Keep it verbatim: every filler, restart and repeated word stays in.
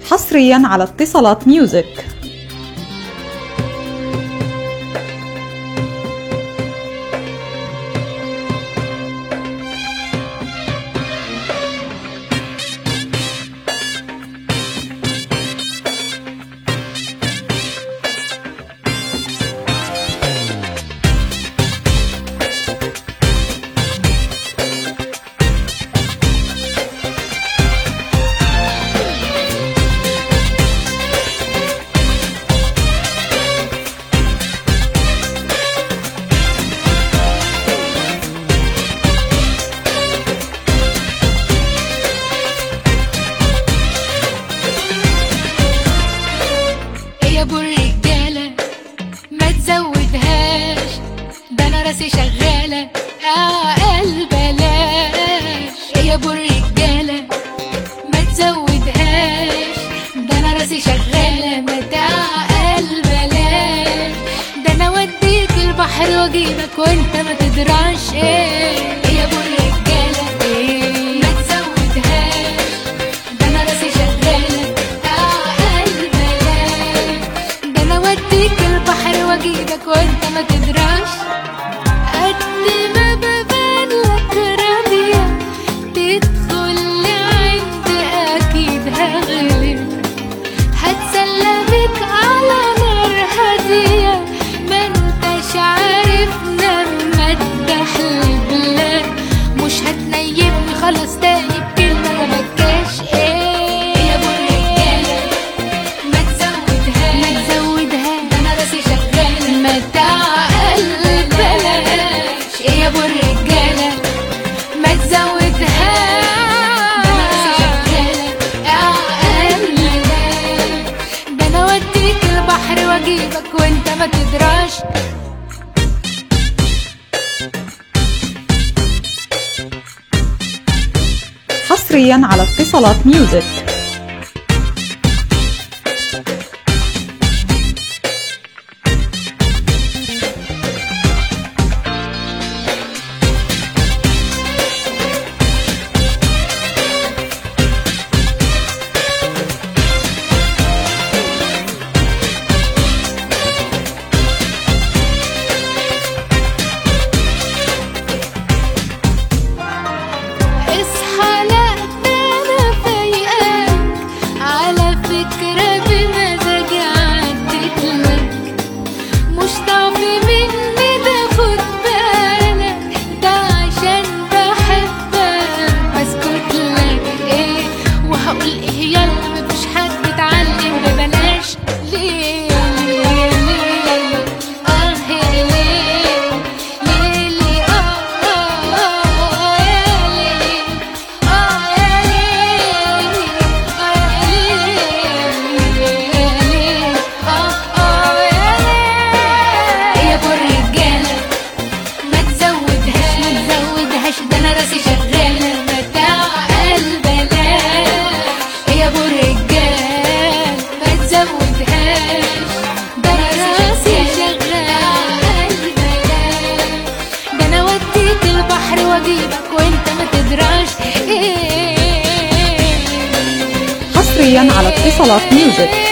حصريا على اتصالات ميوزك. يا ابو الرجاله ما تزودهاش، ده انا راسي شغاله اقل بلاش. يا ابو الرجاله ما تزودهاش، ده انا راسي شغاله ما تعقل بلاش. ده انا اوديك البحر واجيبك وانت ما تدراش. ايه يا ابو الرجاله ايه ما تزودهاش، ده انا راسي شغاله اقل بلاش. ده انا اوديك البحر واجيبك وانت ما تدراش. قد ما ببان لك راضيه تدخل لعند اكيد هغلب، هتسلى بك على نار هاديه ما انتش عارف لما تحلب. لا مش هتنيبني خلاص تاني بكلمه يا مكاش. ايه يا ابو الرجاله ما تزودهاش ما تزودهاش، ده انا راسي شغاله ما تعقل بلاش. ايه يا ابو الرجاله ما تزودهاش، ده انا راسي شغاله اقل بلاش. ده انا اوديك البحر واجيبك وانت ما تدراش. حصريا على اتصالات ميوزك. اصحى لا ده انا فايقاك، على فكرة بمزاجي عديت لك. مش ضعف مني ده خد بالك، ده عشان بحبك بسكت لك. ايه وهقول ايه يلا مفيش حد اتعلم ببلاش. ليه ليه ليه اه ليه ليه ليه اه اه يا ليه اه يا ليه اه يا ليه اه اه يا ليه. يا ابو الرجاله ما تزودهاش ما تزودهاش، ده انا راسي شغاله ما تعقل بلاش. يا ابو الرجال ما تزودهاش، ده انا راسي شغاله اقل بلاش. ده انا اوديك البحر واجيبك وانت ما تدراش. ايه حصريا على اتصالات ميوزك.